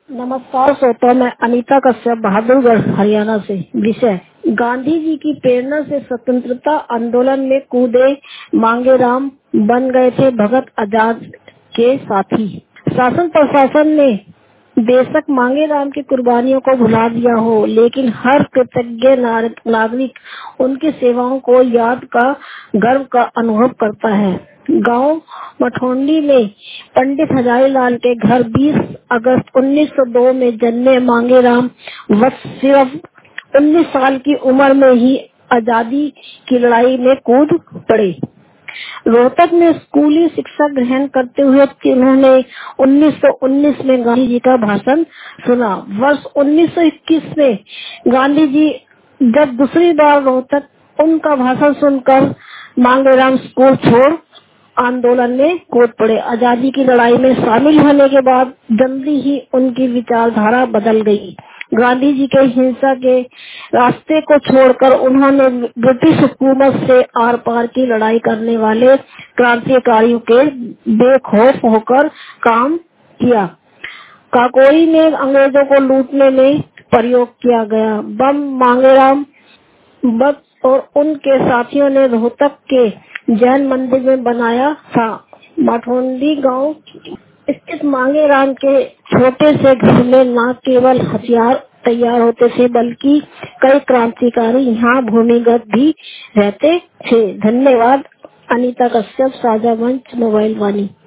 नमस्कार श्रोता, मैं अनीता कश्यप, बहादुरगढ़, हरियाणा से। विषय गांधी जी की प्रेरणा से स्वतंत्रता आंदोलन में कूदे मांगेराम बन गए थे भगत आजाद के साथी। शासन प्रशासन ने बेशक मांगेराम की कुर्बानियों को भुला दिया हो, लेकिन हर कृतज्ञ नागरिक उनकी सेवाओं को याद का गर्व का अनुभव करता है। गांव मठौंडी में पंडित हजारीलाल के घर 20 अगस्त 1902 में जन्मे मांगेराम वर्ष सिर्फ 19 साल की उम्र में ही आजादी की लड़ाई में कूद पड़े। रोहतक में स्कूली शिक्षा ग्रहण करते हुए उन्होंने 1919 में गांधी जी का भाषण सुना। वर्ष 1921 में गांधी जी जब दूसरी बार रोहतक उनका भाषण सुनकर मांगेराम स्कूल छोड़ आंदोलन में कूद पड़े। आजादी की लड़ाई में शामिल होने के बाद जल्दी ही उनकी विचारधारा बदल गई। गांधी जी के हिंसा के रास्ते को छोड़कर उन्होंने ब्रिटिश हुकूमत से आर पार की लड़ाई करने वाले क्रांतिकारियों के बेखौफ होकर काम किया। काकोरी में अंग्रेजों को लूटने में प्रयोग किया गया बम मांगेराम बट और उनके साथियों ने रोहतक के जैन मंदिर में बनाया था। मठौंडी गांव स्थित मांगेराम के छोटे से घर में न केवल हथियार तैयार होते थे, बल्कि कई क्रांतिकारी यहाँ भूमिगत भी रहते थे। धन्यवाद। अनीता कश्यप, साझा मंच, मोबाइल वाणी।